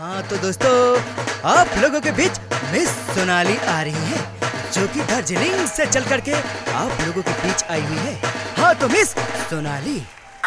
हाँ तो दोस्तों, आप लोगों के बीच मिस सोनाली आ रही है, जो कि दार्जिलिंग से चल करके आप लोगों के बीच आई हुई है। हाँ तो मिस सोनाली,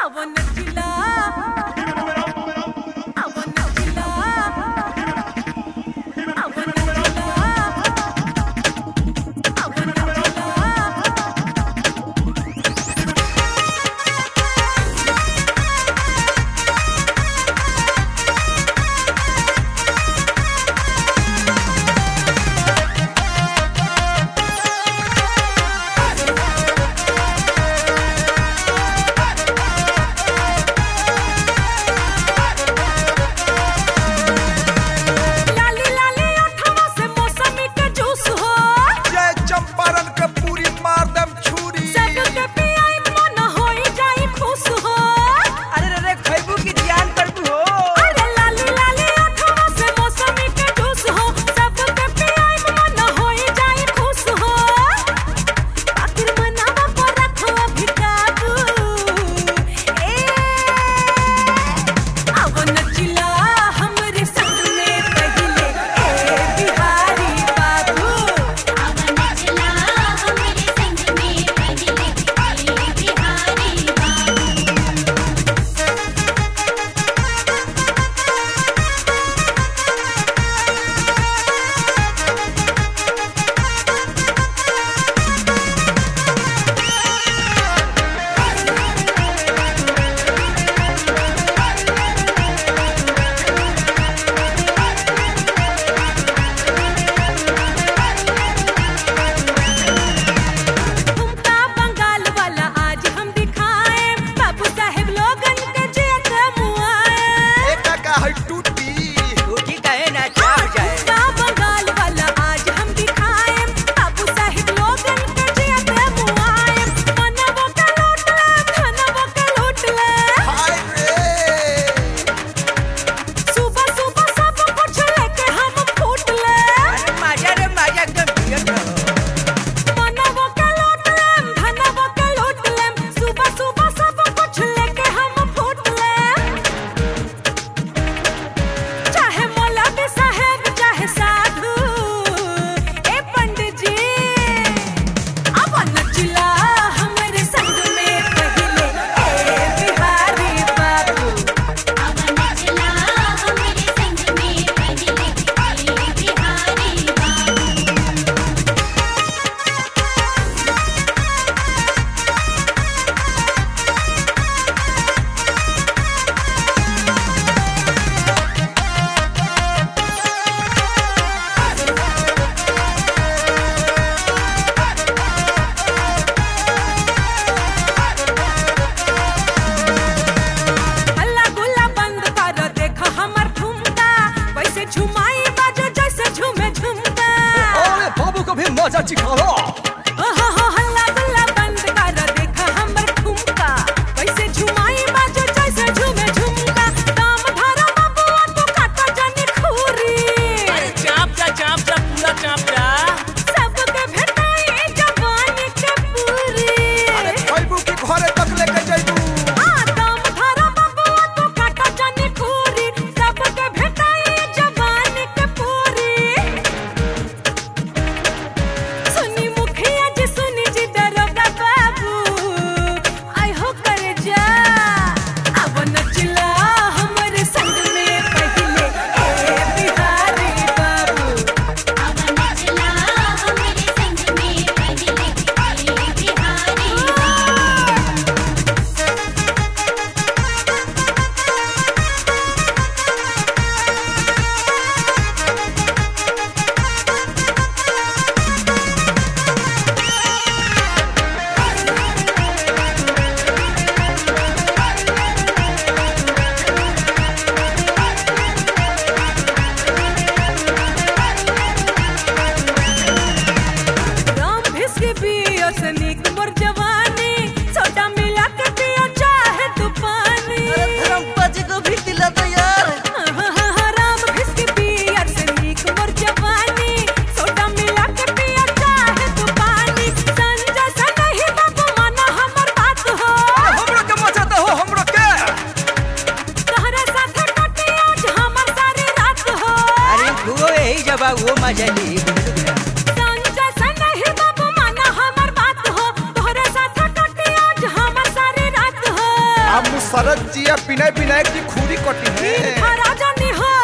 मजा चिखाओ। हल्ला गुल्ला बंद कर देखा हमर ठुमका, कैसे झुमाई बाजो जैसे झूमे झुमका। दाम धरा बाबुआ तू काटा जानी खूरी, अरे चाप जा पूरा चाप जा। सबके भेटाई जवानी के पूरी। अरे खइबू की घरे तक लेके जाइबू। दाम धरा बाबुआ तू काटा जानी खूरी, सबके भेटाई जवानी के पूरी। सुनी मुख ही जब वो मजा ली। संजय से नहीं बाबू माना हमर बात हो, तोहरे साथ कटी आज हमर सारी रात हो। अब मुसरत जिया बिना बिना की खूरी कटी है। राजा निहार